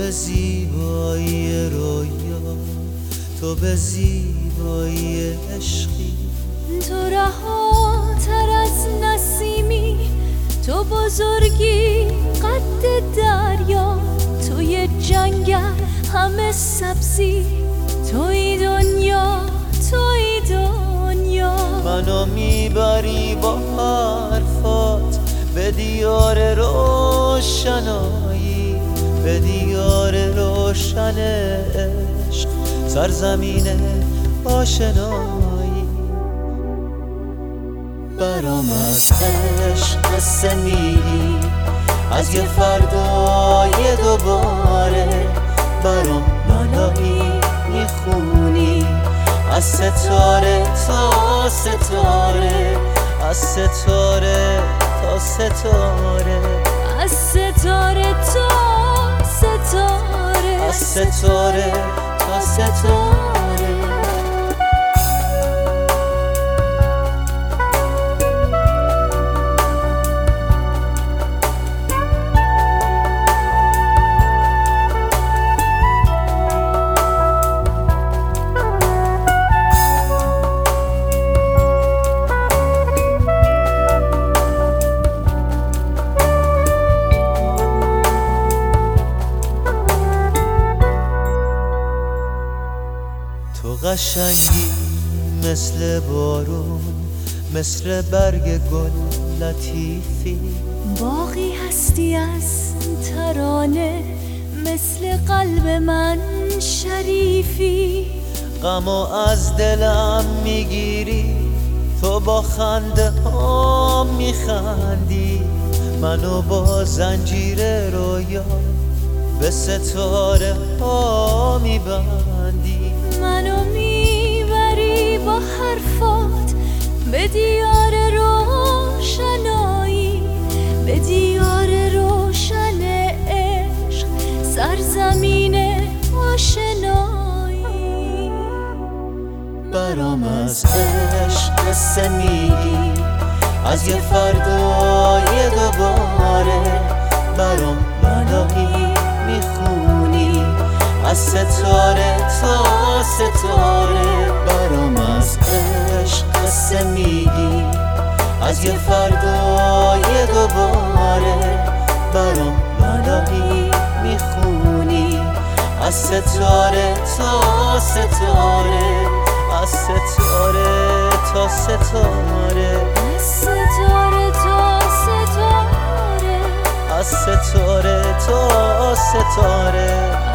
به زیبایی رویا، تو به زیبایی عشقی. تو رهاتر از نسیمی، تو بزرگی قد دریا، توی جنگل همه سبزی، توی دنیا، توی دنیا. منو میبری با حرفات به دیار روشنایی، به دیار روشن عشق، سرزمین آشنایی. برام از عشق قصه میگی، از یه فردای دوباره. برام لالایی میخونی، از ستاره تا ستاره، از ستاره تا ستاره، از ستاره تا ستاره، از ستاره تا ستاره. تو قشنگی مثل بارون، مثل برگ گل لطیفی. باقی هستی از ترانه، مثل قلب من شریفی. غمو از دلم میگیری، تو با خنده ها میخندی. منو با زنجیر رویا به ستاره ها میبندی. منو میبری با حرفات به دیار روشنایی، به دیار روشن عشق، سرزمین آشنایی. برام از عشق قصه میگی، از یه فردای دوباره. برام لالایی میخونی، از ستاره تا ستاره. برام از عشق قصه میگی، از یه فردای دوباره. برام لالایی میخونی، از ستاره تا ستاره، از ستاره تا ستاره، از ستاره تا ستاره، از ستاره تا ستاره.